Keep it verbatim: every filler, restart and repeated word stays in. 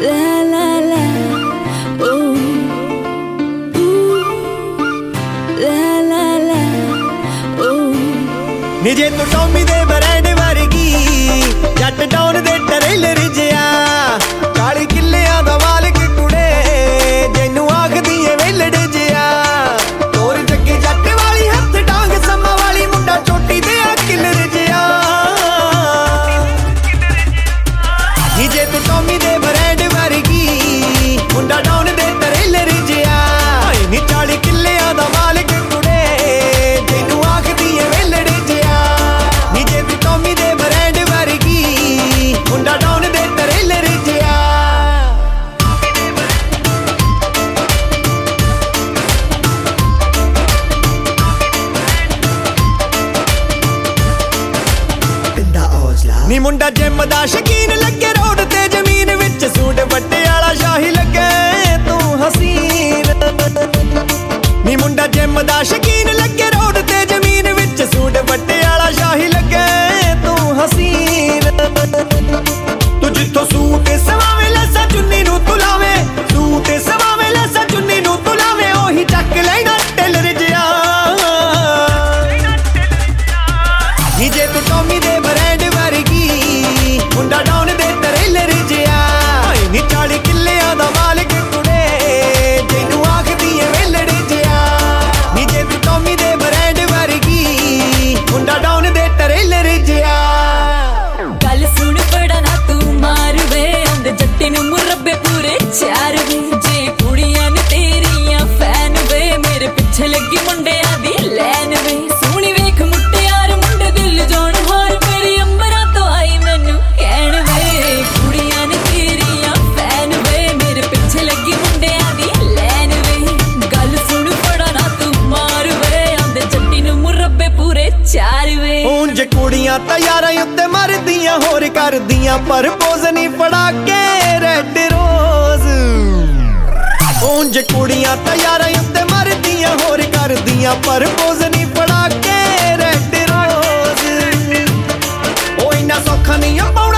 नी जे तू टॉमी दे ब्रांड वर्गी जट डाउन दे ट्रेलर जिया चाली किल्लियां दा मालिक कुड़े जैनू आखदी ए वेलड़ जिया तोर जग्गे जट वाली हथ डांग समा वाली मुंडा चोटी दे किलर जिया नी जे तू टॉमी दे ब्रांड वर्गी मुंडा डाउन दे ट्रेलर जिया नी चाली किल्लियां दा मालिक कुड़े जैनू आखदी ए वेलड़ नी मुंडा जिम दा शकीन लगे रोड ते जमीन विच सूट बट्टे आला शाही लगे तू हसीन नी मुंडा जिम दा शकीन लगे रोड ते जमीन विच सूट बट्टे आला शाही लगे तू हसीन तू जिथों सूट सवावे लसा चुन्नी नू तू लावे सूट सवावे लसा चुन्नी नू तू लावे ओही चक लेना टेलर जिया नी जे तू टॉमी दे ब्रांड मुंडा डाउन दे ट्रेलर जिया नी चाली किल्लियां दा मालिक कुड़े जैनू आखदी ए वेलड़ जिया नी जे तू टॉमी दे ब्रांड वर्गी मुंडा डाउन दे ट्रेलर जिया गल सुन बड़ा ना तू मार वे आंदे जट्टी नू मुरब्बे पूरे चार वे जे कुड़ियां ने तेरियां फैन वे मेरे पिछे लगी मुंडियां दी लैन वे सोहनी वेख मुटियार मुंडे दिल जान हार मेरी अंबरा तो आई मैनू कहण वे कुड़ियां ने तेरियां फैन वे मेरे पिछे लगी मुंडियां दी लैन वे गल सुन बड़ा ना तू मार वे आंदे जट्टी नू मुरब्बे पूरे चार वे ਉਂਝ ਕੁੜੀਆਂ ਤਾਂ ਯਾਰਾਂ ਉੱਤੇ ਮਰਦੀਆਂ ਹੋਰ ਕਰਦੀਆਂ ਪਰ ਪੋਜ਼ ਨਹੀਂ ਫੜਾ ਕੇ ਰੈੱਡ ਰੋਜ਼ ਉਂਝ ਕੁੜੀਆਂ ਤਾਂ ਯਾਰਾਂ ਉੱਤੇ ਮਰਦੀਆਂ ਹੋਰ ਕਰਦੀਆਂ ਪਰ ਪੋਜ਼ ਨਹੀਂ ਫੜਾ ਕੇ ਰੈੱਡ ਰੋਜ਼ ਉਹ ਇੰਨਾ ਸੌਖਾ ਨਹੀਂ ਆ